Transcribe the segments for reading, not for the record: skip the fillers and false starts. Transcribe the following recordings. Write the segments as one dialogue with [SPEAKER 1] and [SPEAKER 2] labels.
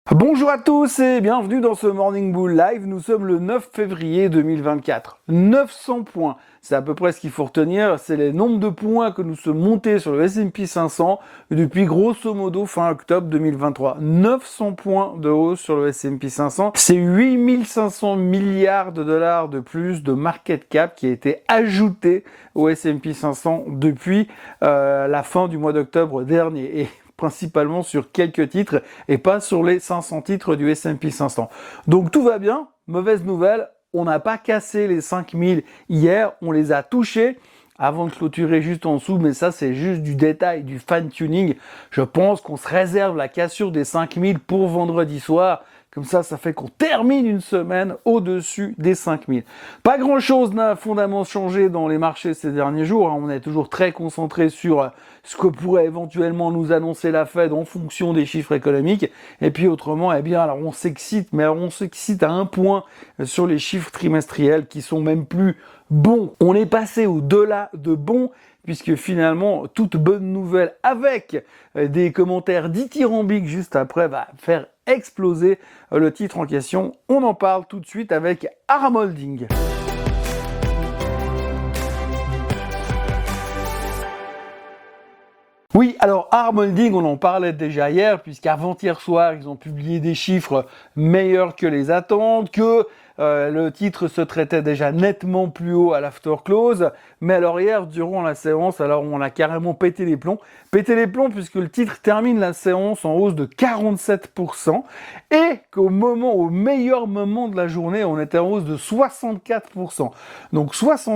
[SPEAKER 1] Bonjour à tous et bienvenue dans ce Morning Bull Live. Nous sommes le 9 février 2024. 900 points, c'est à peu près ce qu'il faut retenir. C'est le nombre de points que nous sommes montés sur le S&P 500 depuis grosso modo fin octobre 2023. 900 points de hausse sur le S&P 500. C'est 8500 milliards de dollars de plus de market cap qui a été ajouté au S&P 500 depuis la fin du mois d'octobre dernier. Et principalement sur quelques titres et pas sur les 500 titres du S&P 500. Donc tout va bien, mauvaise nouvelle, on n'a pas cassé les 5000 hier, on les a touchés avant de clôturer juste en dessous, mais ça c'est juste du détail, du fine-tuning. Je pense qu'on se réserve la cassure des 5000 pour vendredi soir. Comme ça fait qu'on termine une semaine au-dessus des 5000. Pas grand-chose n'a fondamentalement changé dans les marchés ces derniers jours. On est toujours très concentré sur ce que pourrait éventuellement nous annoncer la Fed en fonction des chiffres économiques. Et puis autrement, alors on s'excite, mais on s'excite à un point sur les chiffres trimestriels qui sont même plus bons. On est passé au-delà de bons, puisque finalement, toute bonne nouvelle avec des commentaires dithyrambiques juste après va faire exploser le titre en question. On en parle tout de suite avec ARM Holding. Oui, alors ARM Holding, on en parlait déjà hier, puisqu'avant-hier soir, ils ont publié des chiffres meilleurs que les attentes, que le titre se traitait déjà nettement plus haut à l'after close, mais alors hier, durant la séance, alors on a carrément pété les plombs puisque le titre termine la séance en hausse de 47%, et qu'au meilleur moment de la journée, on était en hausse de 64%. Donc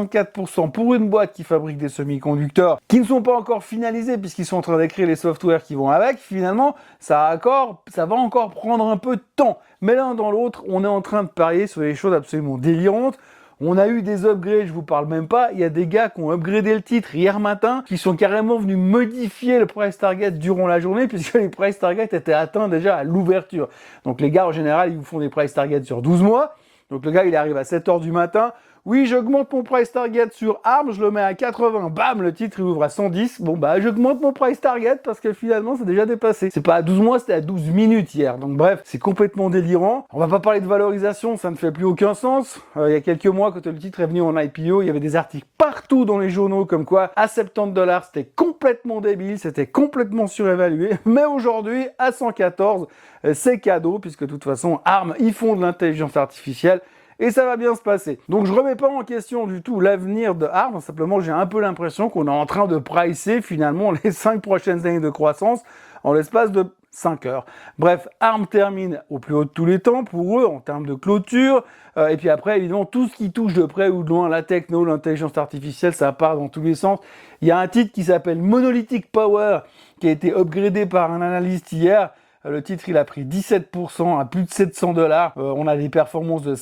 [SPEAKER 1] 64% pour une boîte qui fabrique des semi-conducteurs qui ne sont pas encore finalisés puisqu'ils sont en train d'écrire les softwares qui vont avec, finalement, ça va encore prendre un peu de temps. Mais l'un dans l'autre, on est en train de parier sur des choses absolument délirantes. On a eu des upgrades, je vous parle même pas. Il y a des gars qui ont upgradé le titre hier matin, qui sont carrément venus modifier le price target durant la journée, puisque les price targets étaient atteints déjà à l'ouverture. Donc les gars, en général, ils vous font des price targets sur 12 mois. Donc le gars, il arrive à 7h du matin. Oui, j'augmente mon price target sur ARM, je le mets à 80, bam, le titre il ouvre à 110. Bon bah j'augmente mon price target parce que finalement c'est déjà dépassé. C'est pas à 12 mois, c'était à 12 minutes hier. Donc bref, c'est complètement délirant. On va pas parler de valorisation, ça ne fait plus aucun sens. Il y a quelques mois, quand le titre est venu en IPO, il y avait des articles partout dans les journaux comme quoi à 70$, c'était complètement débile, c'était complètement surévalué. Mais aujourd'hui, à 114, c'est cadeau puisque de toute façon, ARM, ils font de l'intelligence artificielle. Et ça va bien se passer. Donc je remets pas en question du tout l'avenir de ARM, simplement j'ai un peu l'impression qu'on est en train de pricer finalement les 5 prochaines années de croissance en l'espace de 5 heures. Bref, ARM termine au plus haut de tous les temps pour eux en termes de clôture. Et puis après, évidemment, tout ce qui touche de près ou de loin la techno, l'intelligence artificielle, ça part dans tous les sens. Il y a un titre qui s'appelle Monolithic Power qui a été upgradé par un analyste hier. Le titre, il a pris 17% à plus de 700$. On a des performances de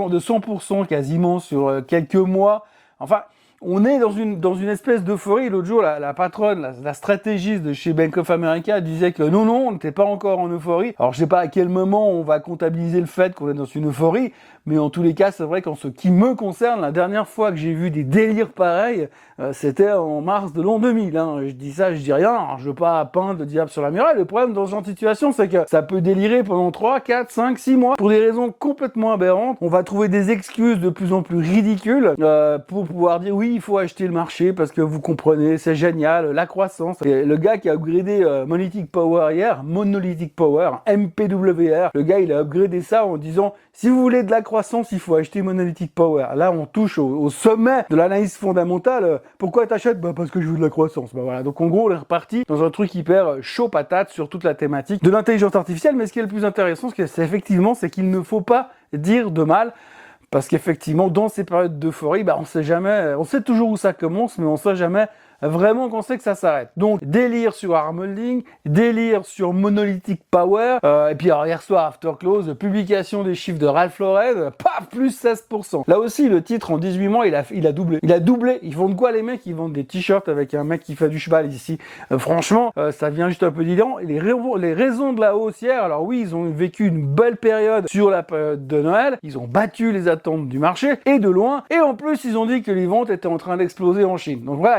[SPEAKER 1] 100% quasiment sur quelques mois. Enfin, on est dans une espèce d'euphorie. L'autre jour, la patronne, la stratégiste de chez Bank of America disait que non, on n'était pas encore en euphorie. Alors, je sais pas à quel moment on va comptabiliser le fait qu'on est dans une euphorie, mais en tous les cas, c'est vrai qu'en ce qui me concerne, la dernière fois que j'ai vu des délires pareils, c'était en mars de l'an 2000. Je dis ça, je dis rien. Alors, je veux pas peindre le diable sur la muraille. Le problème dans ce genre de situation, c'est que ça peut délirer pendant 3, 4, 5, 6 mois pour des raisons complètement aberrantes. On va trouver des excuses de plus en plus ridicules pour pouvoir dire oui, il faut acheter le marché parce que vous comprenez, c'est génial, la croissance. Et le gars qui a upgradé Monolithic Power hier, Monolithic Power, MPWR, le gars il a upgradé ça en disant si vous voulez de la croissance, il faut acheter Monolithic Power. Là, on touche au sommet de l'analyse fondamentale. Pourquoi t'achètes ? Parce que je veux de la croissance. Voilà. Donc en gros, on est reparti dans un truc hyper chaud patate sur toute la thématique de l'intelligence artificielle. Mais ce qui est le plus intéressant, c'est qu'il ne faut pas dire de mal. Parce qu'effectivement, dans ces périodes d'euphorie, on sait jamais, on sait toujours où ça commence, mais on sait jamais vraiment qu'on sait que ça s'arrête. Donc, délire sur ARM Holding, délire sur Monolithic Power, et puis alors, hier soir, after close, publication des chiffres de Ralph Lauren, paf, plus 16%. Là aussi, le titre, en 18 mois, il a doublé. Il a doublé. Ils vendent quoi, les mecs? Ils vendent des t-shirts avec un mec qui fait du cheval ici. Franchement, ça devient juste un peu délirant. Et les raisons de la hausse hier, alors oui, ils ont vécu une belle période sur la période de Noël. Ils ont battu les attentes du marché, et de loin. Et en plus, ils ont dit que les ventes étaient en train d'exploser en Chine. Donc voilà, les mecs, ils ont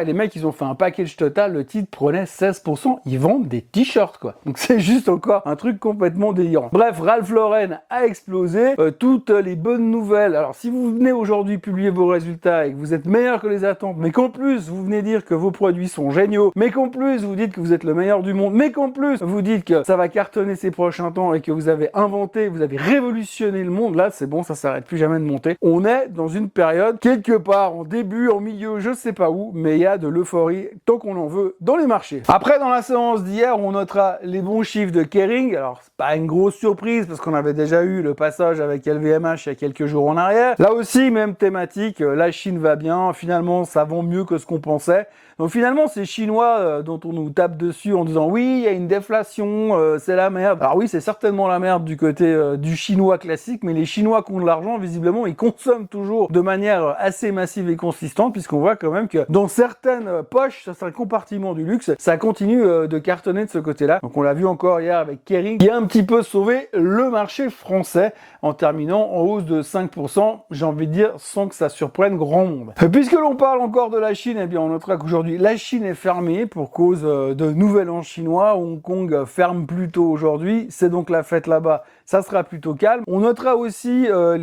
[SPEAKER 1] ont fait un package total, le titre prenait 16%. Ils vendent des t-shirts, quoi. Donc c'est juste encore un truc complètement délirant. Bref, Ralph Lauren a explosé. Toutes les bonnes nouvelles. Alors, si vous venez aujourd'hui publier vos résultats et que vous êtes meilleur que les attentes, mais qu'en plus, vous venez dire que vos produits sont géniaux, mais qu'en plus, vous dites que vous êtes le meilleur du monde, mais qu'en plus, vous dites que ça va cartonner ces prochains temps et que vous avez inventé, vous avez révolutionné le monde, là, c'est bon, ça s'arrête plus jamais de monter. On est dans une période, quelque part, en début, en milieu, je sais pas où, mais il y a de l'euphorie, tant qu'on en veut, dans les marchés. Après, dans la séance d'hier, on notera les bons chiffres de Kering. Alors, c'est pas une grosse surprise, parce qu'on avait déjà eu le passage avec LVMH il y a quelques jours en arrière. Là aussi, même thématique, la Chine va bien, finalement, ça vend mieux que ce qu'on pensait. Donc finalement, ces Chinois dont on nous tape dessus en disant oui, il y a une déflation, c'est la merde. Alors oui, c'est certainement la merde du côté du Chinois classique, mais les Chinois qui ont de l'argent, visiblement, ils consomment toujours de manière assez massive et consistante, puisqu'on voit quand même que dans certaines poches, certains compartiments du luxe, ça continue de cartonner de ce côté-là. Donc on l'a vu encore hier avec Kering, qui a un petit peu sauvé le marché français en terminant en hausse de 5%, j'ai envie de dire, sans que ça surprenne grand monde. Puisque l'on parle encore de la Chine, eh bien on notera qu'aujourd'hui, la Chine est fermée pour cause de Nouvel An chinois. Hong Kong ferme plus tôt aujourd'hui. C'est donc la fête là-bas. Ça sera plutôt calme. On notera aussi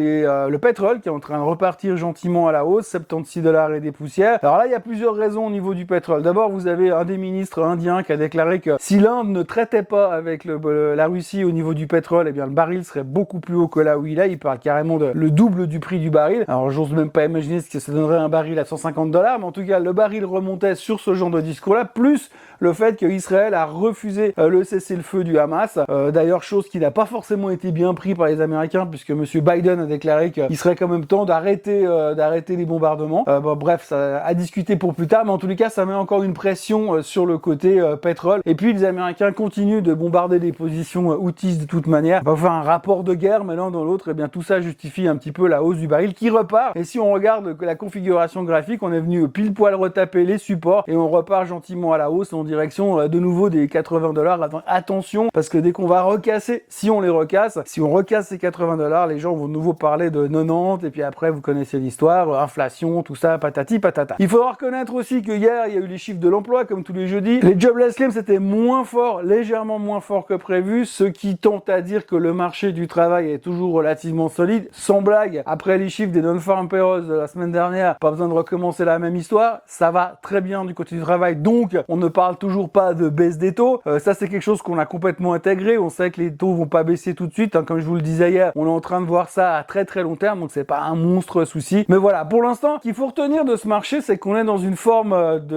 [SPEAKER 1] le pétrole qui est en train de repartir gentiment à la hausse, 76 $ et des poussières. Alors là, il y a plusieurs raisons au niveau du pétrole. D'abord, vous avez un des ministres indiens qui a déclaré que si l'Inde ne traitait pas avec la Russie au niveau du pétrole, eh bien le baril serait beaucoup plus haut que là où il est. Il parle carrément de le double du prix du baril. Alors j'ose même pas imaginer ce que ça donnerait un baril à 150 $, mais en tout cas, le baril remontait sur ce genre de discours-là, plus le fait qu'Israël a refusé le cessez-le-feu du Hamas. D'ailleurs, chose qui n'a pas forcément été bien pris par les Américains, puisque M. Biden a déclaré qu'il serait quand même temps d'arrêter les bombardements. Bref, ça a discuté pour plus tard, mais en tous les cas, ça met encore une pression sur le côté pétrole. Et puis, les Américains continuent de bombarder les positions houthis de toute manière. On va faire un rapport de guerre, mais l'un dans l'autre, et bien tout ça justifie un petit peu la hausse du baril qui repart. Et si on regarde la configuration graphique, on est venu pile poil retaper les supports et on repart gentiment à la hausse en direction de nouveau des 80 $. Attention, parce que dès qu'on va recasser, si on recasse ces 80 $, les gens vont de nouveau parler de 90, et puis après vous connaissez l'histoire, inflation, tout ça, patati patata. Il faudra reconnaître aussi que hier il y a eu les chiffres de l'emploi comme tous les jeudis. Les jobless claims c'était moins fort, légèrement moins fort que prévu, ce qui tente à dire que le marché du travail est toujours relativement solide. Sans blague, après les chiffres des non-farm payrolls de la semaine dernière, pas besoin de recommencer la même histoire, ça va très bien du côté du travail, donc on ne parle toujours pas de baisse des taux. Ça c'est quelque chose qu'on a complètement intégré. On sait que les taux vont pas baisser tout de suite, hein. Comme je vous le disais hier, on est en train de voir ça à très très long terme, donc c'est pas un monstre souci. Mais voilà, pour l'instant, ce qu'il faut retenir de ce marché, c'est qu'on est dans une forme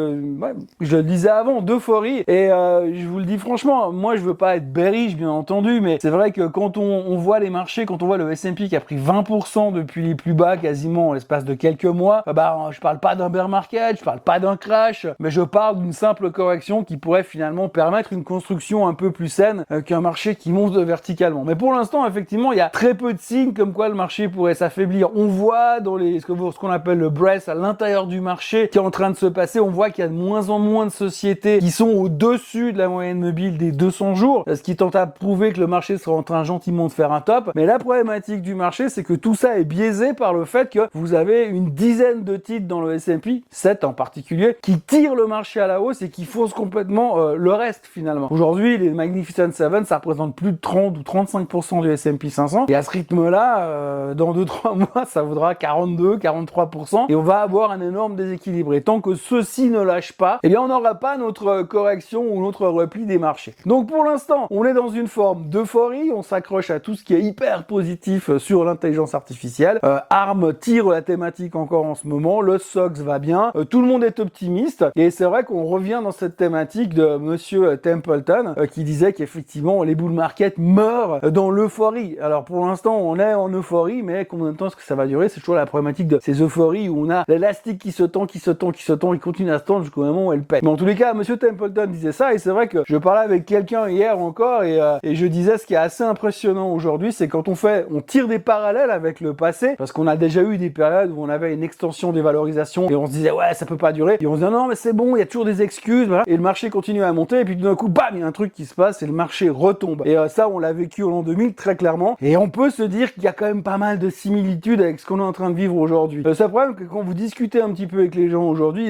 [SPEAKER 1] je le disais avant, d'euphorie. Et je vous le dis franchement, moi je veux pas être bearish bien entendu, mais c'est vrai que quand on voit les marchés, quand on voit le S&P qui a pris 20% depuis les plus bas quasiment en l'espace de quelques mois, je parle pas d'un bear market, je parle pas d'un crash, mais je parle d'une simple correction qui pourrait finalement permettre une construction un peu plus saine qu'un marché qui monte verticalement. Mais pour l'instant, effectivement, il y a très peu de signes comme quoi le marché pourrait s'affaiblir. On voit dans ce qu'on appelle le breast à l'intérieur du marché qui est en train de se passer, on voit qu'il y a de moins en moins de sociétés qui sont au-dessus de la moyenne mobile des 200 jours, ce qui tente à prouver que le marché sera en train gentiment de faire un top. Mais la problématique du marché, c'est que tout ça est biaisé par le fait que vous avez une dizaine de titres dans le S&P, 7 en particulier, qui tirent le marché à la hausse et qui faussent complètement le reste finalement. Aujourd'hui, les Magnificent Seven, ça représente plus de 30 ou 35% du S&P 500. Et à ce rythme-là, dans 2-3 mois, ça vaudra 42, 43%. Et on va avoir un énorme déséquilibre. Et tant que ceci ne lâche pas, eh bien, on n'aura pas notre correction ou notre repli des marchés. Donc, pour l'instant, on est dans une forme d'euphorie. On s'accroche à tout ce qui est hyper positif sur l'intelligence artificielle. ARM tire la thématique encore en ce moment. Le SOX va bien. Tout le monde est optimiste. Et c'est vrai qu'on revient dans cette thématique de Monsieur Templeton qui disait qu'effectivement, les bull market meurent dans l'euphorie. Alors, pour l'instant, on est en euphorie, mais combien de temps est-ce que ça va durer? C'est toujours la problématique de ces euphories où on a l'élastique qui se tend, il continue à se tendre jusqu'au moment où elle pète. Mais en tous les cas, Monsieur Templeton disait ça, et c'est vrai que je parlais avec quelqu'un hier encore, et je disais ce qui est assez impressionnant aujourd'hui, c'est quand on tire des parallèles avec le passé, parce qu'on a déjà eu des périodes où on avait une extension des valorisations, et on se disait, ouais, ça peut pas durer, et on se disait, non, mais c'est bon, il y a toujours des excuses, voilà. Et le marché continue à monter, et puis d'un coup, bam, il y a un truc qui se passe, et le marché retombe. Et ça, on l'a vécu au l'an 2000, très clairement, et on peut se dire qu'il y a quand même pas mal de similitudes avec ce qu'on est en train de vivre aujourd'hui. Le seul problème, c'est que quand vous discutez un petit peu avec les gens aujourd'hui, l'euphorie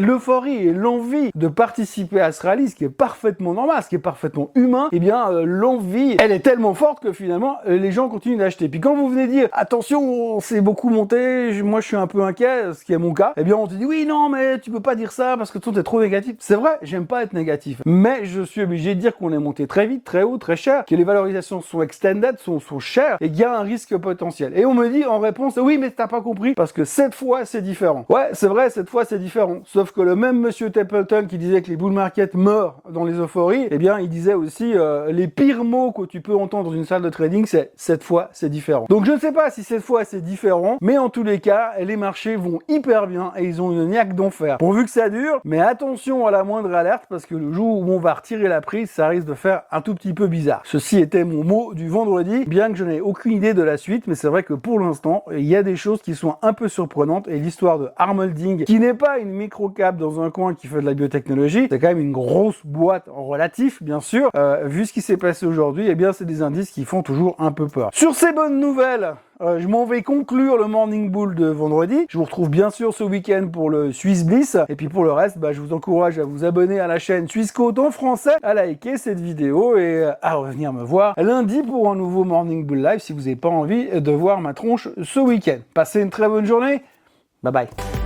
[SPEAKER 1] l'euphorie et l'envie de participer à ce rallye, ce qui est parfaitement normal, ce qui est parfaitement humain, eh bien l'envie, elle est tellement forte que finalement les gens continuent d'acheter. Puis quand vous venez dire attention, c'est beaucoup monté, moi je suis un peu inquiet, ce qui est mon cas, eh bien on te dit oui non mais tu peux pas dire ça parce que toi t'es trop négatif. C'est vrai, j'aime pas être négatif, mais je suis obligé de dire qu'on est monté très vite, très haut, très cher, que les valorisations sont extended, sont chères et qu'il y a un risque potentiel. Et on me dit en réponse oui mais t'as pas compris parce que cette fois c'est différent. Ouais c'est vrai, cette fois c'est différent, sauf que le même monsieur Templeton qui disait que les bull markets meurent dans les euphories, eh bien il disait aussi les pires mots que tu peux entendre dans une salle de trading, c'est cette fois c'est différent. Donc je ne sais pas si cette fois c'est différent, mais en tous les cas les marchés vont hyper bien et ils ont une niaque d'enfer. Pourvu que ça dure, mais attention à la moindre alerte parce que le jour où on va retirer la prise, ça risque de faire un tout petit peu bizarre. Ceci était mon mot du vendredi, bien que je n'ai aucune idée de la suite, mais c'est vrai que pour l'instant, il y a des choses qui sont un peu surprenantes et l'histoire de Armolding, qui n'est pas une micro-cap dans un coin qui fait de la biotechnologie, c'est quand même une grosse boîte en relatif, bien sûr. Vu ce qui s'est passé aujourd'hui, eh bien c'est des indices qui font toujours un peu peur. Sur ces bonnes nouvelles, je m'en vais conclure le Morning Bull de vendredi. Je vous retrouve bien sûr ce week-end pour le Swiss Bliss. Et puis pour le reste, je vous encourage à vous abonner à la chaîne Swissquote en français, à liker cette vidéo et à revenir me voir lundi pour un nouveau Morning Bull Live si vous n'avez pas envie de voir ma tronche ce week-end. Passez une très bonne journée. Bye bye.